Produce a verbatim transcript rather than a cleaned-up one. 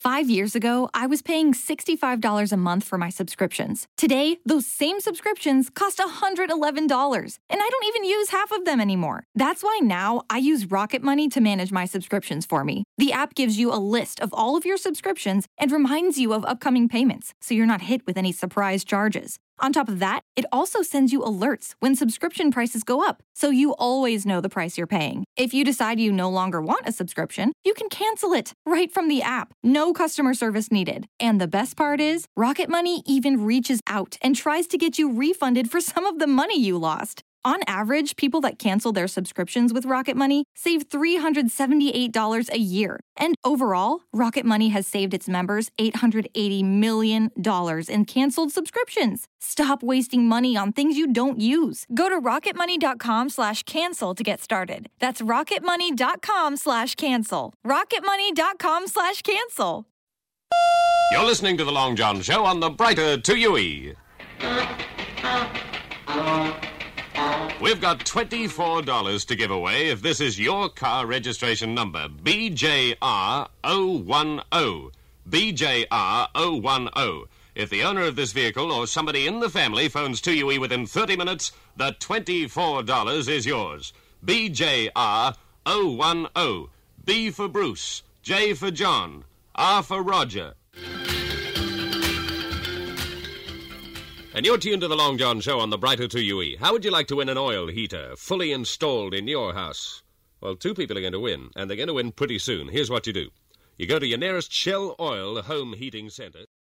Five years ago, I was paying sixty-five dollars a month for my subscriptions. Today, those same subscriptions cost one hundred eleven dollars, and I don't even use half of them anymore. That's why now I use Rocket Money to manage my subscriptions for me. The app gives you a list of all of your subscriptions and reminds you of upcoming payments, so you're not hit with any surprise charges. On top of that, it also sends you alerts when subscription prices go up, so you always know the price you're paying. If you decide you no longer want a subscription, you can cancel it right from the app. No customer service needed. And the best part is, Rocket Money even reaches out and tries to get you refunded for some of the money you lost. On average, people that cancel their subscriptions with Rocket Money save three hundred seventy-eight dollars a year. And overall, Rocket Money has saved its members eight hundred eighty million dollars in canceled subscriptions. Stop wasting money on things you don't use. Go to rocketmoney.com slash cancel to get started. That's rocketmoney.com slash cancel. rocketmoney.com slash cancel. You're listening to The Long John Show on the Brighter two U E. We've got twenty-four dollars to give away if this is your car registration number, B J R zero one zero. B J R zero one zero. If the owner of this vehicle or somebody in the family phones two U E within thirty minutes, the twenty-four dollars is yours. B J R zero one zero. B for Bruce, J for John, R for Roger. And you're tuned to The Long John Show on the Brighter two U E. How would you like to win an oil heater fully installed in your house? Well, two people are going to win, and they're going to win pretty soon. Here's what you do. You go to your nearest Shell Oil home heating center.